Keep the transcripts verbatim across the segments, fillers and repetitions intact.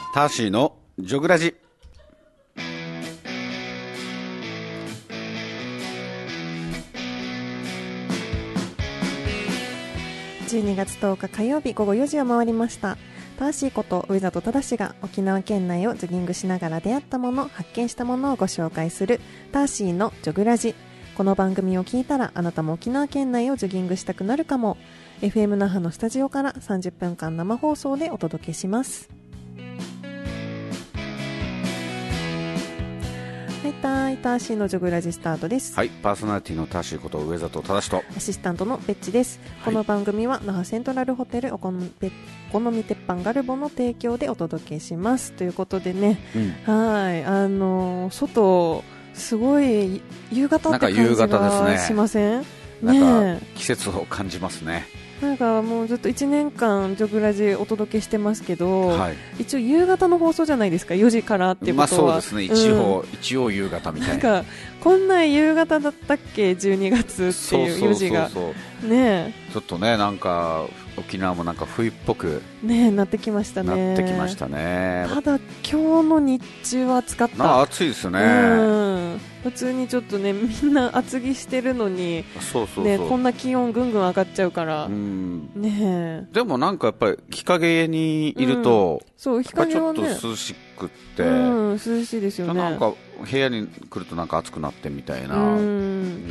ターシーのジョグラジ。 じゅうにがつとおか火曜日午後よじを回りました。ターシーこと上里忠が沖縄県内をジョギングしながら出会ったもの、発見したものをご紹介するターシーのジョグラジ。この番組を聞いたらあなたも沖縄県内をジョギングしたくなるかも。 エフエム 那覇のスタジオからさんじゅっぷんかん生放送でお届けします。はい、ターイターシーのジョグラジスタートです。 はい、パーソナリティのターシーこと上里忠とアシスタントのベッチです。この番組は那覇セントラルホテルお好みお好み鉄板ガルボの提供でお届けしますということでね、うん、はいあのー、外すごい夕方って感じがしません？ なんか季節を感じますね。 なんかもうずっといちねんかんジョグラジお届けしてますけど、はい、一応夕方の放送じゃないですか、よじからっていうことは、 まあ、そうですね、一応、うん、一応夕方みたいな。 なんかこんな夕方だったっけじゅうにがつっていうよじがね、 ちょっとねなんか沖縄もなんか冬っぽく、 ね、なってきましたね。 なってきましたね。 ただ今日の日中は暑かった。 なんか暑いですね。 うん普通にちょっとねみんな厚着してるのに、 そうそうそう、 ね、こんな気温ぐんぐん上がっちゃうから、うん、ね、 でもなんかやっぱり日陰にいると、うん、 そう日陰はねちょっと涼しくって、 うん、涼しいですよね。 なんか部屋に来るとなんか暑くなってみたいな、うん、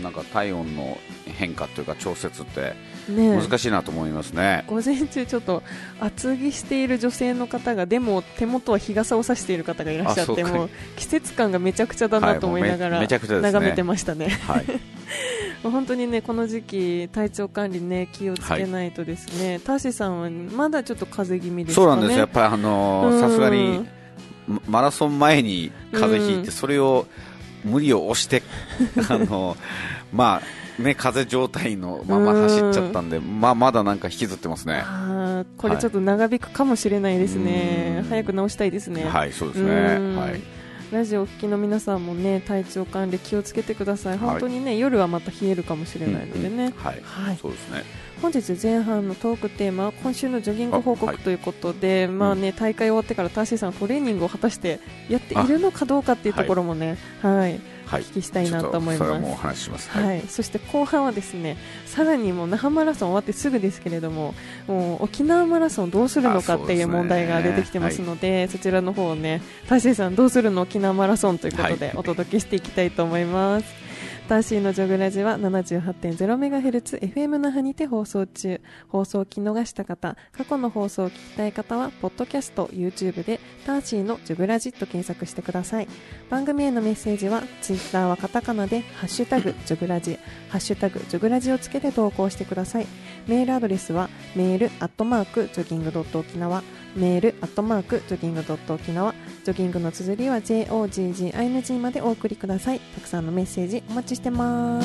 なんか体温の変化というか調節って難しいなと思いますね。 午前中ちょっと厚着している女性の方がでも手元は日傘を差している方がいらっしゃって、もう季節感がめちゃくちゃだなと思いながら、はい、眺めてましたね。はい、本当にねこの時期体調管理ね気をつけないとですね。はい、ターシーさんはまだちょっと風邪気味ですかね。 そうなんです。やっぱりあのさすがにマラソン前に風邪ひいて、それを無理を押してあのまあね、風邪状態のまま走っちゃったんで、まあ、まだなんか引きずってますね。 あこれちょっと長引くかもしれないですね。はい、早く治したいですね。 はいそうですね。はい、 ラジオを聴きの皆さんもね体調管理気をつけてください。はい、本当にね夜はまた冷えるかもしれないのでね、うんうん、はい、はい、そうですね。本日前半のトークテーマは今週のジョギング報告ということで、はい、まあね、大会終わってからターシーさんトレーニングを果たしてやっているのかどうかっていうところもね、はいはいはい、お聞きしたいなと思います。 それもお話しします。 はいはい、そして後半はですねさらにもう那覇マラソン終わってすぐですけれども、もう沖縄マラソンどうするのかっていう問題が出てきてますので、 そ, で、ねはい、そちらの方をねターシーさんどうするの沖縄マラソンということでお届けしていきたいと思います。はい、ターシーのジョグラジは ななじゅうはちてんゼロメガヘルツ エフエム 那覇にて放送中。放送を聞き逃した方、過去の放送を聞きたい方はポッドキャスト YouTube でターシーのジョグラジと検索してください。番組へのメッセージはツイッターはカタカナでハッシュタグジョグラジハッシュタグジョグラジをつけて投稿してください。メールアドレスはメールアットマークジョギングドット沖縄、メールアットマークジョギングドット沖縄、ジョギングの綴りは ジェイオージージーアイエヌジー までお送りください。たくさんのメッセージお待ちしてます。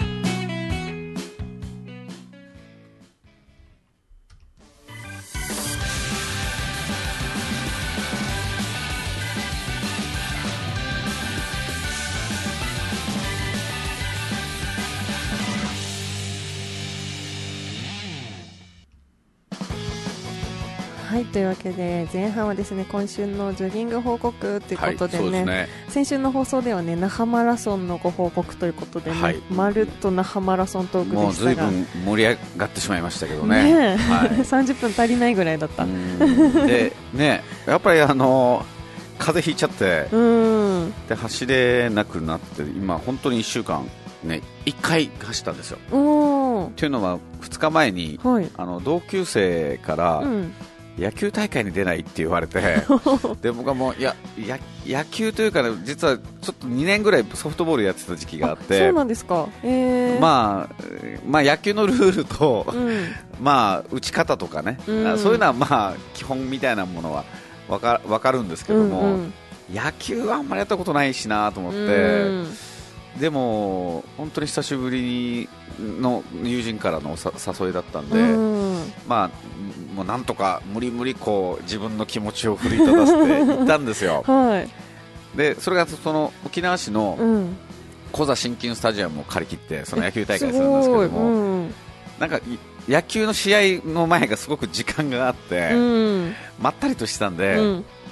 はい、というわけで前半はですね今週のジョギング報告ということで ね,、はい、でね先週の放送ではね那覇マラソンのご報告ということでね、はい、まるっと那覇マラソントークでしたが、 もう随分盛り上がってしまいましたけど ね, ね、 はい、さんじゅっぷん足りないぐらいだった。 で、ね、やっぱりあの風邪ひいちゃってうんで走れなくなって今本当にいっしゅうかん、ね、いっかい走ったんですよ。っていうのはふつかまえに、はい、あの同級生から、うん野球大会に出ないって言われてで僕はもういやや野球というか、ね、実はちょっとにねんぐらいソフトボールやってた時期があってそうなんですか、えーまあ、まあ野球のルールと、うんまあ、打ち方とかね、うん、そういうのはまあ基本みたいなものは分か、分かるんですけども、うんうん、野球はあんまりやったことないしなと思って、うんでも本当に久しぶりの友人からの誘いだったんで、うんまあ、もうなんとか無理無理こう自分の気持ちを奮い立たせて行ったんですよ、はい、でそれがその沖縄市のコザ新金スタジアムを借り切ってその野球大会するんですけども、うん、なんか野球の試合の前がすごく時間があって、うん、まったりとしてたんで、うん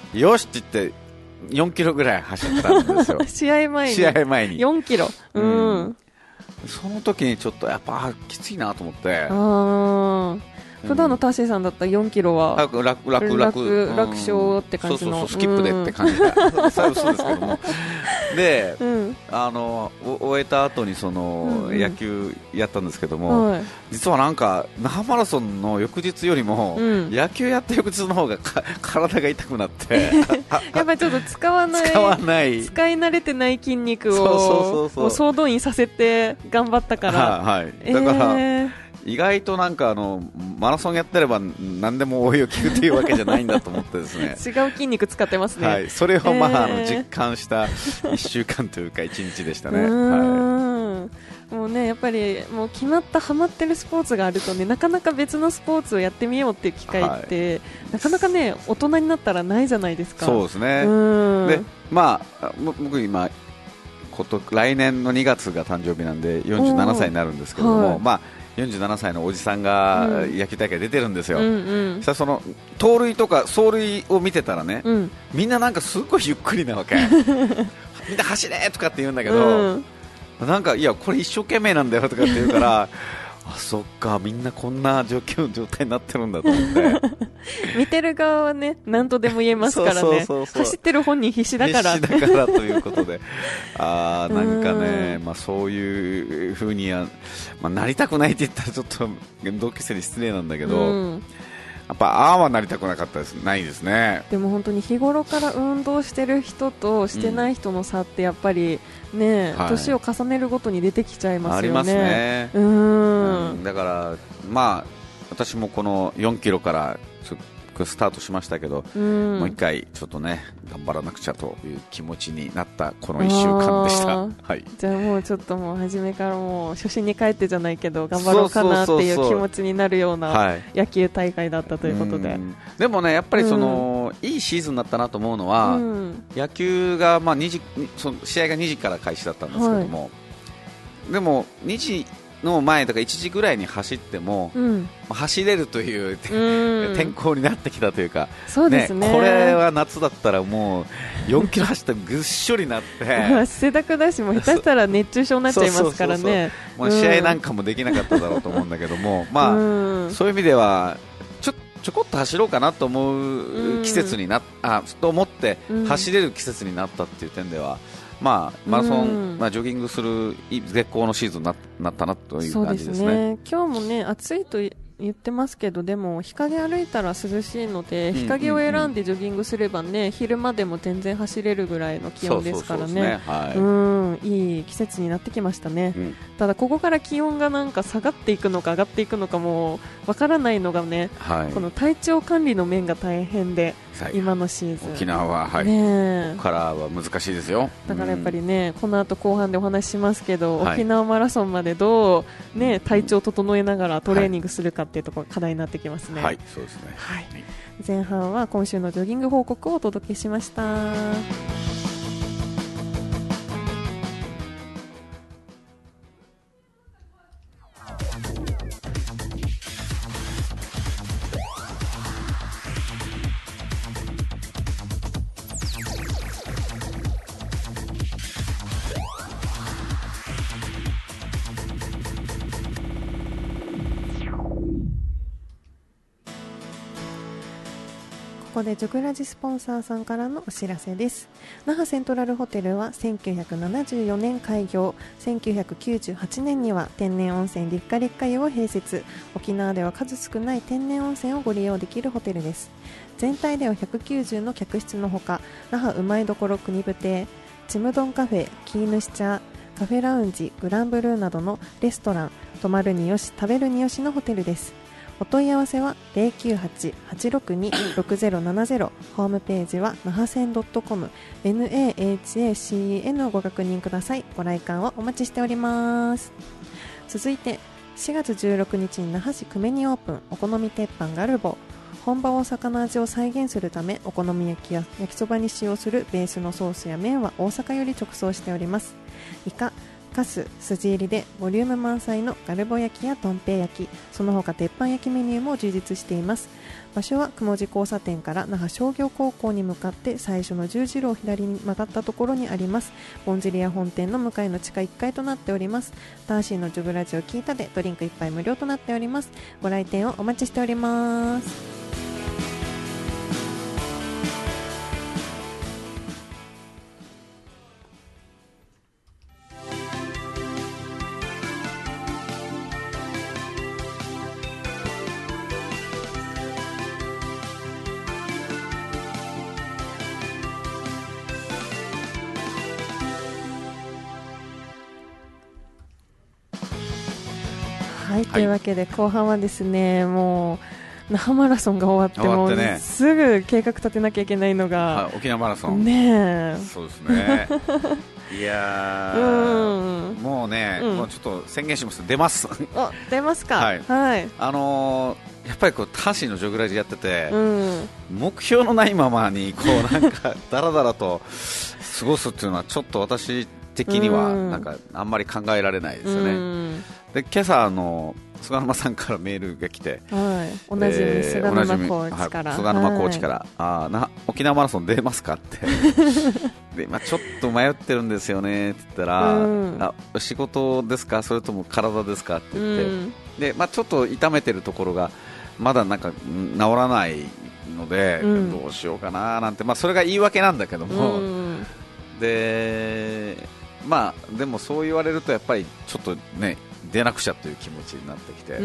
よしって言ってよんキロぐらい走ったんですよ試合前に試合前によんキロ、うんうん、 その時にちょっとやっぱきついなと思って、 あ普段のタッシーさんだったらよんキロは楽楽楽楽楽勝って感じの、 そうそうそうスキップでって感じだそうですけどもで、うん、あの終えた後にその、うん、野球やったんですけども、はい、実はなんか那覇マラソンの翌日よりも、うん、野球やった翌日の方がか体が痛くなってやっぱりちょっと使わない使わない使い慣れてない筋肉をそうそうそうそう総動員させて頑張ったからは、はい、だから、えー意外となんかあのマラソンやってれば何でも応用効くというわけじゃないんだと思ってですね違う筋肉使ってますね、 はい、それを、まあ、あの実感したいっしゅうかんというかいちにちでしたね。はい、 もうねやっぱりもう決まったハマってるスポーツがあるとねなかなか別のスポーツをやってみようっていう機会って、はい、なかなかね大人になったらないじゃないですか。 そうですね。でまあ僕今こと来年のにがつが誕生日なんでよんじゅうななさいになるんですけども、はい、まあよんじゅうななさいのおじさんが野球大会出てるんですよ、うんうんうん、その盗塁とか走塁を見てたらね、うん、みんななんかすごいゆっくりなわけみんな走れとかって言うんだけど、うん、なんかいやこれ一生懸命なんだよとかって言うからあそっかみんなこんな状況状態になってるんだと思って見てる側はね何とでも言えますからねそうそうそうそう走ってる本人必死だから必死だからということであなんかね、まあ、そういう風には、まあ、なりたくないって言ったらちょっと同級生に失礼なんだけど、うんやっぱああはなりたくなかったですないですね。 でも本当に日頃から運動してる人としてない人の差ってやっぱりね、うん、年を重ねるごとに出てきちゃいますよね。ありますね。うん、 うん、だからまあ私もこのよんキロからスタートしましたけど、うん、もう一回ちょっとね頑張らなくちゃという気持ちになったこのいっしゅうかんでした。はい、 じゃあもうちょっともう初めからもう初心に帰ってじゃないけど頑張ろうかなっていう気持ちになるような野球大会だったということで、はい、 でもねやっぱりその、うん、いいシーズンだったなと思うのは、うん、野球がまあにじその試合がにじから開始だったんですけども、はい、でもにじの前とかいちじぐらいに走っても、うん、走れるという、うん、天候になってきたというかそうですね、 ねこれは夏だったらもうよんキロ走ったらぐっしょりなって汗だくだしも下手したら熱中症になっちゃいますからね。 試合なんかもできなかっただろうと思うんだけども、まあ、うん、そういう意味ではちょ、ちょこっと走ろうかなと思う季節になっ、うん、あと思って走れる季節になったっていう点ではまあ、マラソン、うん、まあ、ジョギングする絶好のシーズンに な, なったなという感じですね。そうですね。 今日もね暑いと言ってますけどでも日陰歩いたら涼しいので、うん、日陰を選んでジョギングすればね昼間でも全然走れるぐらいの気温ですからね。うんいい季節になってきましたね、うん、ただここから気温がなんか下がっていくのか上がっていくのかもわからないのがね、はい、この体調管理の面が大変で今のシーズン沖縄は、はいね、ここからは難しいですよ。 だからやっぱりね、うん、この後後半でお話ししますけど、はい、沖縄マラソンまでどう、ね、体調を整えながらトレーニングするかっていうところが課題になってきますね。 はい、そうですね。 はい、前半は今週のジョギング報告をお届けしました。ここでジョグラジスポンサーさんからのお知らせです。那覇セントラルホテルはせんきゅうひゃくななじゅうよねん開業、せんきゅうひゃくきゅうじゅうはちねんには天然温泉立夏立夏湯を併設。沖縄では数少ない天然温泉をご利用できるホテルです。全体ではひゃくきゅうじゅうの客室のほか、那覇うまいどころ国部亭、ちむどんカフェ、キーヌシチャー、カフェラウンジ、グランブルーなどのレストラン、泊まるによし食べるによしのホテルです。お問い合わせは ゼロきゅうはち はちろくに ろくゼロななゼロ ホームページは那覇線 .comナハ をご確認ください。ご来館をお待ちしております。続いてしがつじゅうろくにちに那覇市久米にオープンお好み鉄板ガルボ。本場大阪の味を再現するためお好み焼きや焼きそばに使用するベースのソースや麺は大阪より直送しております。イカカス筋入りでボリューム満載のガルボ焼きやとんぺい焼き、その他鉄板焼きメニューも充実しています。場所は雲寺交差点から那覇商業高校に向かって最初の十字路を左に曲がったところにあります。ボンジリア本店の向かいの地下いっかいとなっております。ターシーのジョグラジオ聞いたでドリンクいっぱい無料となっております。ご来店をお待ちしております。はい、というわけで後半はですね、もう那覇マラソンが終わって終わってね、 もうすぐ計画立てなきゃいけないのが、 はい、沖縄マラソンねえ、 そうですねいやー、うん、もうね、うん、もうちょっと宣言します、出ますお出ますか、 はい、 はい、 あのー、やっぱりこうターシーのジョグラジやってて、 うん、 目標のないままにこうなんかだらだらと過ごすっていうのはちょっと私的にはなんかあんまり考えられないですよね、うん、で今朝あの菅沼さんからメールが来て、 はい、おなじみ菅沼コーチから、 はい、菅沼コーチから、はい、あな沖縄マラソン出ますかってで、まあ、ちょっと迷ってるんですよねって言ったら、うん、あ仕事ですかそれとも体ですかって言って、うん、でまあ、ちょっと痛めてるところがまだなんか治らないので、うん、どうしようかななんて、まあ、それが言い訳なんだけども、うん、でまあ、でもそう言われるとやっぱりちょっとね出なくちゃという気持ちになってきて、うん、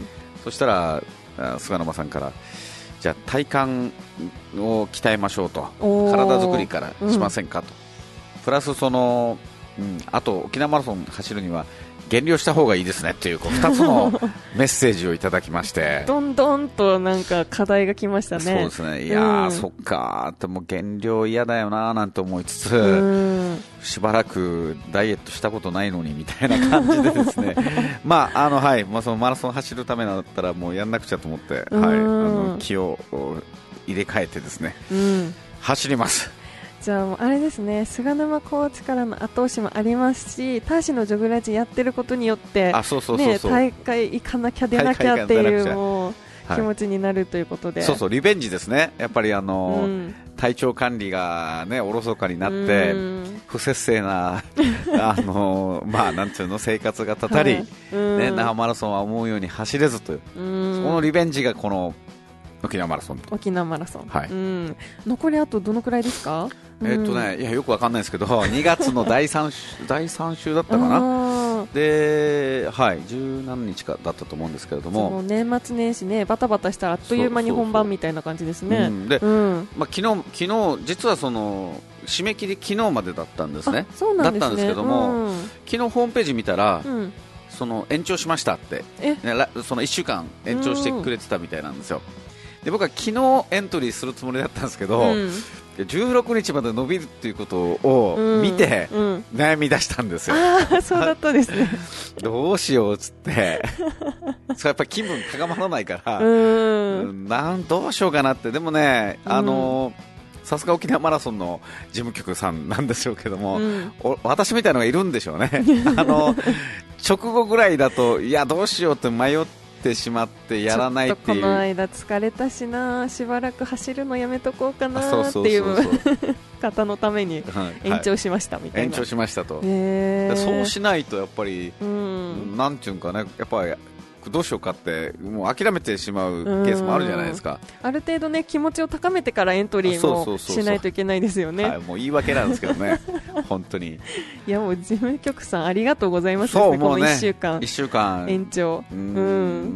そしたら菅沼さんからじゃあ体幹を鍛えましょうと、体作りからしませんかと、うん、プラスその、うん、あと沖縄マラソン走るには減量した方がいいですねっていう、こうふたつのメッセージをいただきましてどんどんとなんか課題が来ましたね。 そうですね、いやー、うん、そっかー、でも減量嫌だよなーなんて思いつつ、うん、しばらくダイエットしたことないのにみたいな感じでですねまああの、はいまあ、そのマラソン走るためだったらもうやんなくちゃと思って、うん、はい、あの気を入れ替えてですね、うん、走ります。 じゃああれですね、菅沼コーチからの後押しもありますし、ターシのジョグラジやってることによって大会行かなきゃ出なきゃっていうもう気持ちになるということで、 はい、そうそうリベンジですね。やっぱりあの、うん、体調管理がねおろそかになって、うん、不節制なあのまあなんていうの生活がたたり、はい、ね、那覇マラソンは思うように走れずという、うん、そのリベンジがこの沖縄マラソン沖縄マラソン、 はい、 うん、残りあとどのくらいですか？ えーっとね、いやよくわかんないですけどにがつのだいさん週だいさん週だったかなで、はい、十何日かだったと思うんですけれども、 その年末年始ねバタバタしたらあっという間に本番みたいな感じですね。 うん、で、うん、まあ、昨日昨日実はその締め切り昨日までだったんですね。 そうなんですね。 だったんですけども、うん、昨日ホームページ見たら、 うん、 その延長しましたって、ね、そのいっしゅうかん延長してくれてたみたいなんですよ。で僕は昨日エントリーするつもりだったんですけど、うん、じゅうろくにちまで伸びるっていうことを見て悩み出したんですよ、うんうん、 あそうだったですねどうしようっつってそれやっぱ気分高まらないから、うん、なんどうしようかなって。でもね、あのさすが沖縄マラソンの事務局さんなんでしょうけども、うん、私みたいなのがいるんでしょうねあの直後ぐらいだといやどうしようって迷っててしまってやらないっていう、 この間疲れたしなしばらく走るのやめとこうかなっていう方のために延長しましたみたいな、はい、 延長しましたと、 えー、 そうしないとやっぱり、うん、なんていうんかね、やっぱりどうしようかってもう諦めてしまうケースもあるじゃないですか。 ある程度ね気持ちを高めてからエントリーもしないといけないですよね。 はい、もう言い訳なんですけどね本当にいやもう事務局さんありがとうございますですね、このいっしゅうかんいっしゅうかん延長。 うん、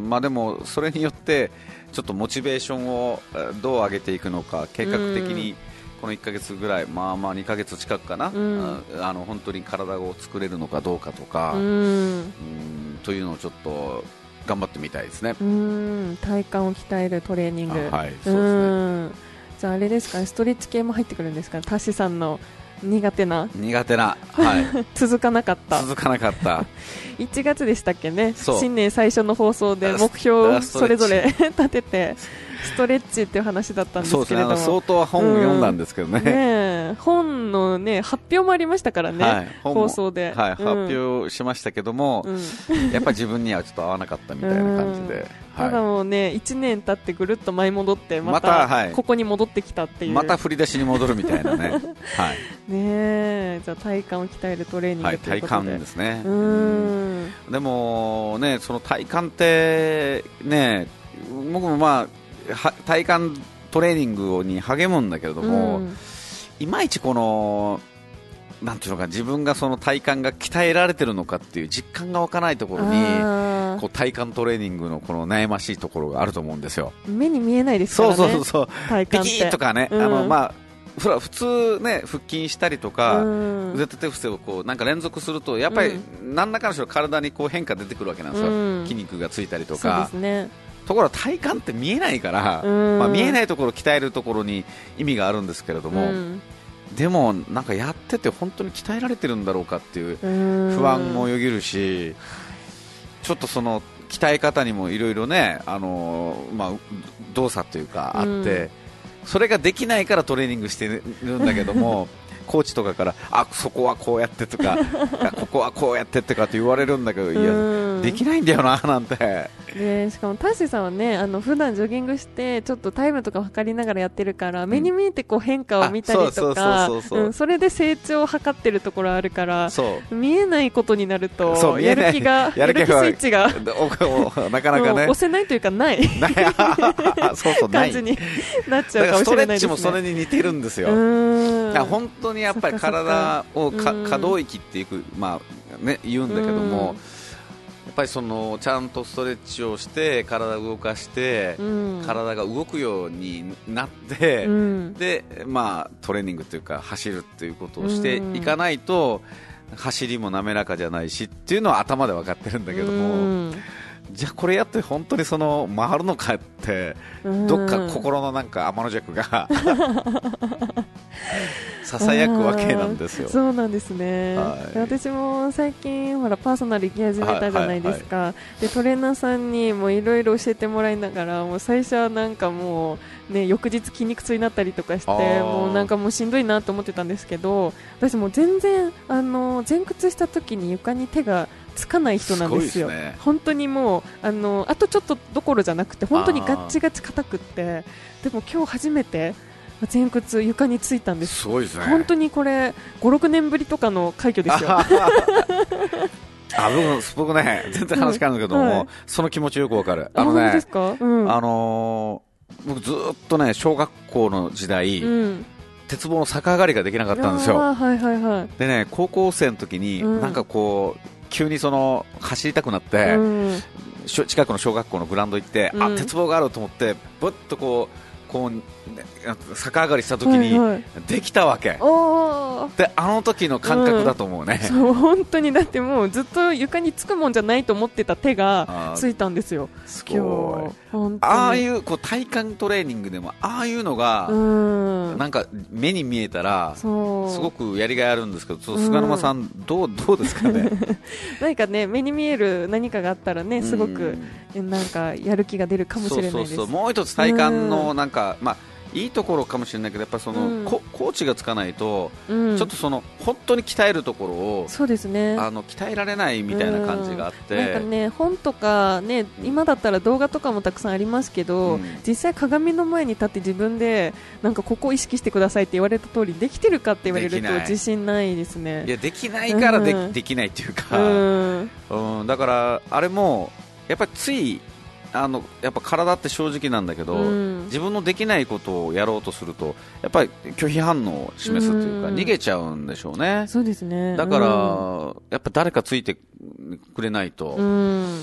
まあ、でもそれによってちょっとモチベーションをどう上げていくのか計画的にこのいっかげつぐらい、まあまあにかげつ近くかな、うん、あの本当に体を作れるのかどうかとか、うんうんというのをちょっと頑張ってみたいですね。 うーん体幹を鍛えるトレーニング、 はい、そうですね。 じゃああれですかね、ストレッチ系も入ってくるんですかね。タシさんの苦手な苦手な、はい、 続かなかった続かなかったいちがつでしたっけね、新年最初の放送で目標をそれぞれ立ててストレッチっていう話だったんですけれども、 そうですね、相当本を読んだんですけどね、うん、ねん、本のね発表もありましたからね、はい、放送で、 はい、うん、発表しましたけども、うん、やっぱり自分にはちょっと合わなかったみたいな感じで、うん、はい、 ただもうねいちねん経ってぐるっと舞い戻ってまたここに戻ってきたっていう、 また振り出しに戻るみたいなね、はい、 ねじゃあ体幹を鍛えるトレーニングということで、はい、 体幹ですね。うん、でもねその体幹ってね僕もまあ体幹トレーニングに励むんだけれども、うん、いまいちこのなんていうのか自分がその体幹が鍛えられてるのかっていう実感が湧かないところにこう体幹トレーニングのこの悩ましいところがあると思うんですよ。 目に見えないですからね。 そうそうそう体幹ってピキッとかね、うん、あのまあ普通ね腹筋したりとか、うん、腕立て伏せをこうなんか連続するとやっぱり何らかの人体にこう変化出てくるわけなんですよ、うん、筋肉がついたりとか。 そうですね。 ところが体幹って見えないから、まあ、見えないところを鍛えるところに意味があるんですけれども、うん、でもなんかやってて本当に鍛えられてるんだろうかっていう不安もよぎるし、ちょっとその鍛え方にもいろいろね、あのーまあ、動作というかあって、うん、それができないからトレーニングしてるんだけどもコーチとかからあそこはこうやってとかここはこうやってとかって言われるんだけど、いやできないんだよななんて。 でしかもタッシーさんはねあの普段ジョギングしてちょっとタイムとか測りながらやってるから、うん、目に見えてこう変化を見たりとかそれで成長を図ってるところあるから見えないことになるとやる気がやる気スイッチがなかなかね押せないというかないそうそう感じになっちゃうかもしれないですね。 ストレッチもそれに似てるんですよ。本当にやっぱり体をか可動域っていく、まあね、言うんだけども、やっぱりそのちゃんとストレッチをして体を動かして、うん、体が動くようになって、うん、でまあ、トレーニングというか走るということをしていかないと、うん、走りも滑らかじゃないしっていうのは頭で分かってるんだけども、うん、じゃあこれやって本当にその回るのかって、うん、どっか心のなんか天の弱がささやくわけなんですよ。 そうなんですね、はい、私も最近ほらパーソナル行き始めたじゃないですか、はいはいはい、でトレーナーさんにもいろいろ教えてもらいながらもう最初はなんかもう、ね、翌日筋肉痛になったりとかしてもうなんかもうしんどいなと思ってたんですけど、私も全然あの前屈した時に床に手がつかない人なんですよ。すね、本当にもう あのあとちょっとどころじゃなくて本当にガッチガチ硬くって、でも今日初めて前屈床についたんです。 すごいですね。 本当にこれご、ろくねんぶりとかの快挙ですよ。あ僕, 僕ね全然話変わるんだけども、うんはい、その気持ちよくわかる。 あのね、ですか、うん、 あのー、僕ずっとね小学校の時代、うん、鉄棒の逆上がりができなかったんですよ。 はいはいはい、 でね高校生の時に、うん、なんかこう急にその走りたくなって、うん、近くの小学校のグラウンド行って、うん、あ鉄棒があると思ってぶっとこうこう逆上がりした時にできたわけ、はいはい、であの時の感覚だと思うね、 うん、そう本当にだってもうずっと床につくもんじゃないと思ってた手がついたんですよ。 すごい。ああいうこう体幹トレーニングでもああいうのが、うん、なんか目に見えたらすごくやりがいあるんですけど、菅沼さん、うん、どうどうですかね。 何かね目に見える何かがあったらねすごくなんかやる気が出るかもしれないです。そうそうそう、 もう一つ体幹のなんか、まあいいところかもしれないけどやっぱその、うん、コ, コーチがつかないと、うん、ちょっとその本当に鍛えるところをそうです、ね、 あの鍛えられないみたいな感じがあって、 うん、なんかね本とか、ね、今だったら動画とかもたくさんありますけど、うん、実際鏡の前に立って自分でなんかここを意識してくださいって言われた通りできてるかって言われると自信ないですね。 いやできないから で,、うん、できないっていうか、うんうん、だからあれもやっぱりついあのやっぱ体って正直なんだけど、うん、自分のできないことをやろうとするとやっぱり拒否反応を示すというか、うん、逃げちゃうんでしょうね。 そうですね。 だから、うん、やっぱ誰かついてくれないと、うん、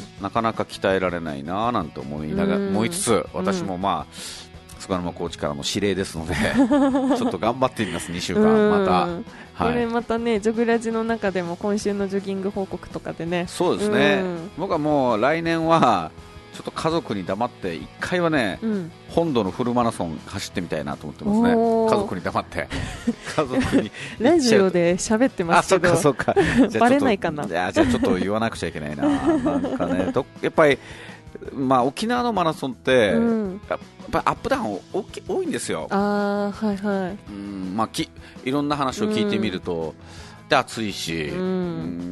なかなか鍛えられないななんて思いながら、うん、思いつつ私もまあ、菅沼コーチからの指令ですのでちょっと頑張ってみます。にしゅうかんまた、はい、 これまたねジョグラジの中でも今週のジョギング報告とかでね。 そうですね、僕はもう来年はちょっと家族に黙っていっかいはね、うん、本土のフルマラソン走ってみたいなと思ってますね。家族に黙って家族にラジオで喋ってますけどあ、そうかそうかバレないかな。 いやじゃあちょっと言わなくちゃいけないななんかねどやっぱりまあ、沖縄のマラソンって、うん、やっぱアップダウン大き多いんですよ。 あ、はいはい、 うんまあ、きいろんな話を聞いてみると、うんで暑いし、うん、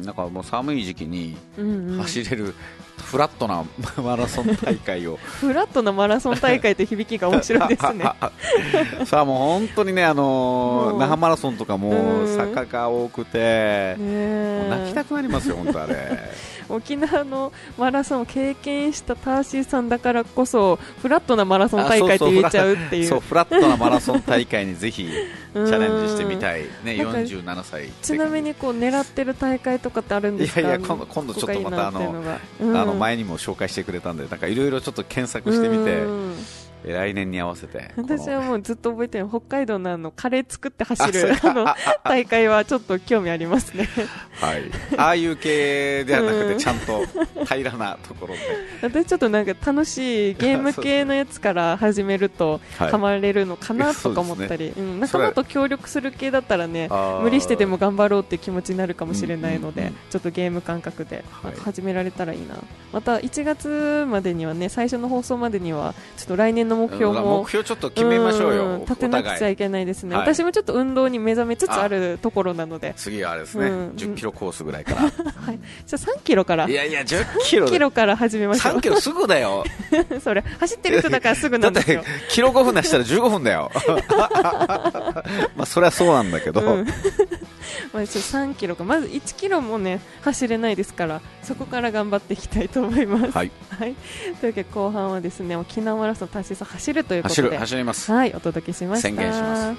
なんかもう寒い時期に走れるフラットなマラソン大会をフラットなマラソン大会って響きが面白いですねさあもう本当にね、あのー、那覇マラソンとかも坂が多くて、もう泣きたくなりますよ本当あれ沖縄のマラソンを経験したターシーさんだからこそフラットなマラソン大会って言っちゃうっていう、 そうフラットなマラソン大会にぜひチャレンジしてみたい、ね、よんじゅうななさい。 ちなみにこう狙ってる大会とかってあるんですか？ いやいや、今度、今度ちょっとまたあの、うん、あの前にも紹介してくれたんで、なんかいろいろちょっと検索してみて、来年に合わせて。 私はもうずっと覚えてる北海道のあのカレー作って走るあの大会はちょっと興味ありますねはい、ああいう系ではなくて、ちゃんと平らなところで私ちょっとなんか楽しいゲーム系のやつから始めるとハマれるのかなとか思ったり、はい、うん、仲間と協力する系だったらね、無理してでも頑張ろうっていう気持ちになるかもしれないので、うんうんうん、ちょっとゲーム感覚で始められたらいいな、はい、またいちがつまでにはね、最初の放送までにはちょっと来年の目標も目標ちょっと決めましょうよ、 立てなくちゃいけないですね、はい、私もちょっと運動に目覚めつつあるところなので、 次はあれですね、うん、じゅっキロコースぐらいから、はい、 じゃあさんキロから、 いやいやじゅっキロさんキロから始めましょう。 さんキロすぐだよそれ走ってる人だからすぐなんですよだってキロごふん出したらじゅうごふんだよまあそれはそうなんだけど、うんまあ、ちょさんキロか、まずいちキロもね走れないですから、そこから頑張っていきたいと思います。 はい、 はい、というわけで後半はですね、沖縄マラソンターシーさん走るということで、 走る走ります、 はい、お届けしました。 宣言します。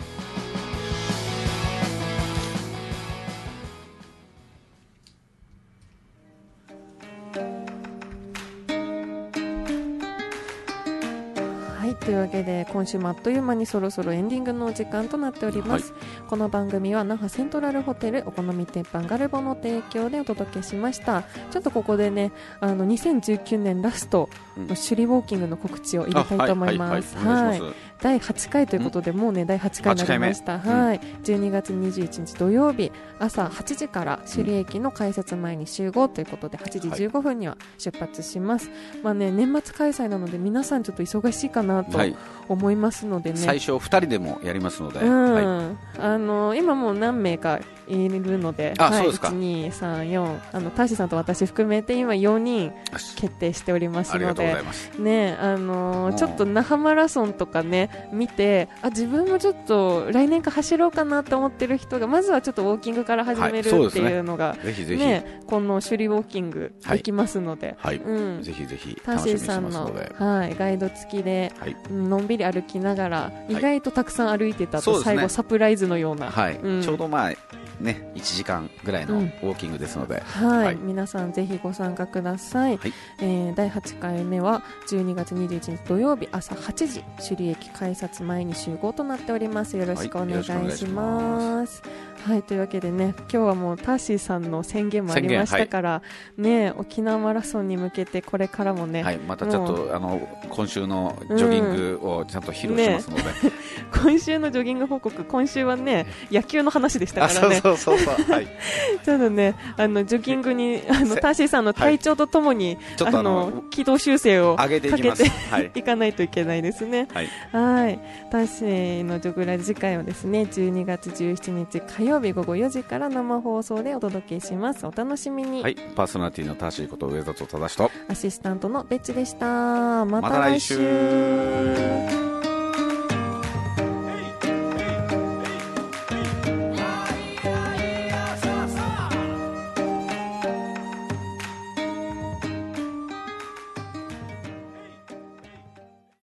というわけで今週もあっという間にそろそろエンディングのお時間となっております、はい、この番組は那覇セントラルホテルお好み鉄板ガルボの提供でお届けしました。ちょっとここでね、あのにせんじゅうきゅうねんラストの首里ウォーキングの告知を入れたいと思います。だいはちかいということで、もうねだいはちかいになりました。はい、じゅうにがつにじゅういちにち土曜日朝はちじから首里駅の改札前に集合ということで、はちじじゅうごふんには出発します。はい、まあね、年末開催なので皆さんちょっと忙しいかなと思いますのでね、 最初ふたりでもやりますので、 うんはい、あの今もう何名かいるので、 あ、はい、そうですか。 いち、に、さん、よん、あのターシーさんと私含めて今よにん決定しておりますので、ね、あのちょっと那覇マラソンとかね見て、あ自分もちょっと来年から走ろうかなと思ってる人がまずはちょっとウォーキングから始める、はい、っていうのが、ね、 ぜひぜひ、 ね、この首里ウォーキングできますので、 はい、 うん、 ぜひぜひターシーさんの、はい、ガイド付きで、はい、のんびり歩きながら意外とたくさん歩いてたと、はい、最後サプライズのような、 はいうん、 ちょうどまあね、いちじかんぐらいのウォーキングですので、 うんはいはい、皆さんぜひご参加ください。はい、えー、だいはちかいめはじゅうにがつにじゅういちにち土曜日朝はちじ、首里駅改札前に集合となっております。よろしくお願いします。はい、というわけでね、今日はもうターシーさんの宣言もありましたから、はい、ね、沖縄マラソンに向けてこれからもね、 はい、またちょっとあの今週のジョギングをちゃんと披露しますので、うんね、 今週のジョギング報告、今週はね野球の話でしたからね、 そうそうそうそう、はい、 ちょっとね、あのジョギングにあのターシーさんの体調とともに、はい、あの軌道修正をかけていかないといけないですね。はい、はいターシーのジョグラジ次回はですねじゅうにがつじゅうしちにち火曜日ごごよじから生放送でお届けします。お楽しみに。 はい、パーソナリティのターシーこと上里忠とアシスタントのベッチでした。また来週。また来週。